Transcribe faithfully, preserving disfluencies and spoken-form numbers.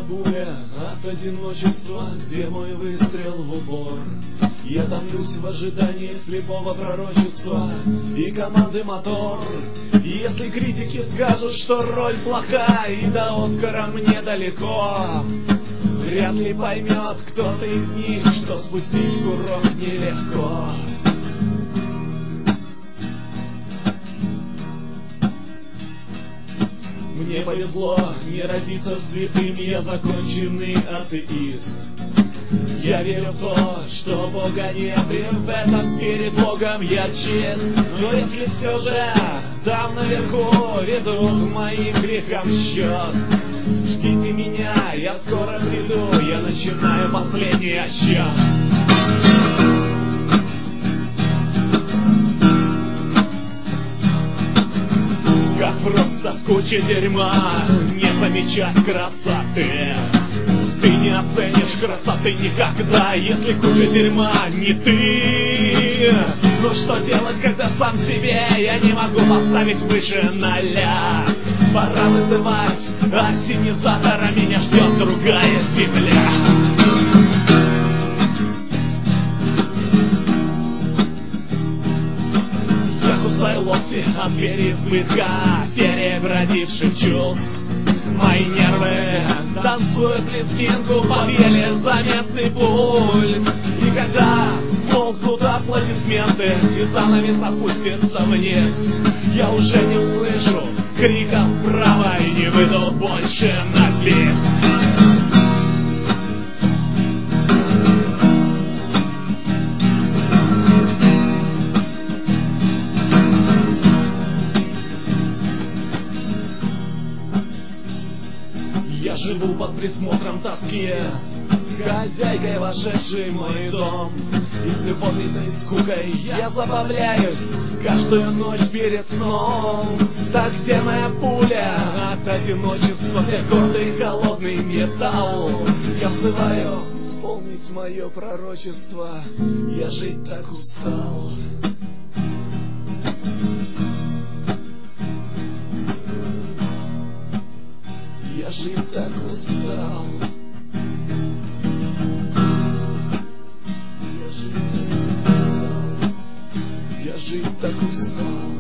пуля от одиночества, где мой выстрел в упор. Я томлюсь в ожидании слепого пророчества и команды мотор. Если критики скажут, что роль плоха и до Оскара мне далеко, вряд ли поймет кто-то из них, что спустить курок нелегко. Мне повезло не родиться святым, я законченный атеист. Я верю в то, что Бога нет, и в этом перед Богом я чест. Но если все же там наверху ведут моим грехам счет, ждите меня, я скоро приду, я начинаю последний отсчет. Как просто в куче дерьма не замечать красоты. Ты не оценишь красоты никогда, если куча дерьма не ты. Ну что делать, когда сам себе я не могу поставить выше ноля? Пора вызывать оптимизатора, меня ждет другая земля. Кусаю локти от переизбытка перебродивших чувств. Мои нервы танцуют лезгинку, побели заметный пульс. И когда смолкнут аплодисменты и занавес опустится вниз, я уже не услышу криков «Браво!» и не выйду больше на песнь. Я живу под присмотром тоски, хозяйкой, вошедшей в мой дом. И с любовницей скукой я забавляюсь каждую ночь перед сном. Так где моя пуля от одиночества, где гордый холодный металл? Я взываю исполнить мое пророчество, я жить так устал. Я жить так устал. Я жить так устал. Я жить так устал.